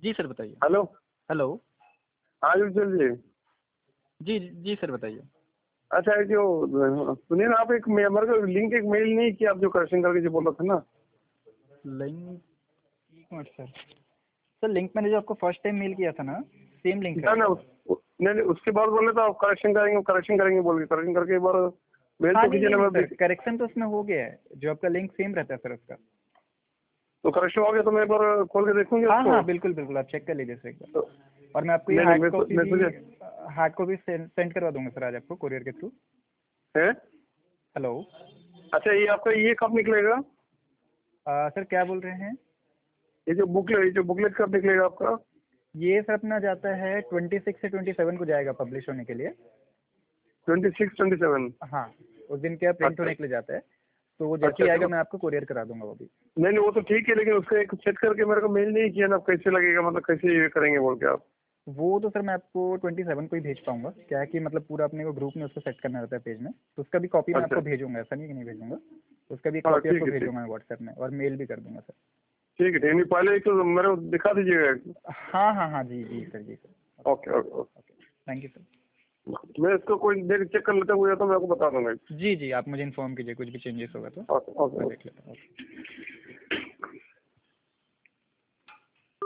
जी sir बताइए। Hello. Hello. हाँ उज्जवल जी। जी जी सर बताइए। अच्छा ये जो सुनिए ना, आप एक हमारे को लिंक एक मेल नहीं किया, आप जो करेक्शन करके जो बोल रहे थे ना। लिंक एक मिनट सर। सर लिंक मैंने जो आपको फर्स्ट टाइम मेल किया था ना, सेम लिंक है ना आपका। नहीं उसके बाद बोले तो आप करेक्शन करेंगे बोल के करेक्शन करके एक बार मेल हाँ तो नहीं कीजिए नहीं ना। नहीं मैं सर, करेक्शन तो उसमें हो गया है, जो आपका लिंक सेम रहता है सर उसका। तो करेक्शन हो गया तो मैं एक बार खोल के देखूंगी हाँ उसको। हाँ बिल्कुल बिल्कुल, आप चेक कर लीजिए सर एक बार। तो और मैं आपको ये नहीं नहीं हार्ड कॉपी सेंड करवा दूंगा सर आज आपको कोरियर के थ्रू। है। हेलो। अच्छा ये आपका ये कब निकलेगा? सर क्या बोल रहे हैं? ये जो बुकलेट कब निकलेगा आपका? ये सर अपना जाता है 26 से 27 को जाएगा पब्लिश होने के लिए। 26-27। हाँ, उस दिन क्या प्रिंट अच्छा होने के लिए जाता है, तो वो जैसे अच्छा ही आएगा तो मैं आपको कोरियर करा दूंगा वो भी। नहीं वो तो ठीक है, लेकिन उसका एक चेक करके मेरे को मेल नहीं किया ना, कैसे लगेगा, मतलब कैसे ये करेंगे बोल के आप। वो तो सर मैं आपको 27 को ही भेज पाऊंगा, क्या है कि मतलब पूरा अपने को ग्रुप में उसको सेट करना रहता है पेज में, तो उसका भी कॉपी मैं अच्छा आपको भेजूंगा, ऐसा नहीं कि नहीं भेजूंगा। उसका भी एक हाँ कॉपी ठीक आपको है ठीक। भेजूंगा मैं व्हाट्सएप में, और मेल भी कर दूंगा सर। ठीक है नहीं पहले एक तो मेरे को दिखा दीजिएगा। हाँ हाँ हाँ जी जी सर, जी sir. Okay okay okay. Okay, thank you sir. मैं इसको कोई देख चेक कर लेता हूँ तो मैं आपको बता दूंगा। जी जी, आप मुझे इन्फॉर्म कीजिए कुछ भी चेंजेस होगा तो ओके ओके मैं ओके। देख लेता हूँ।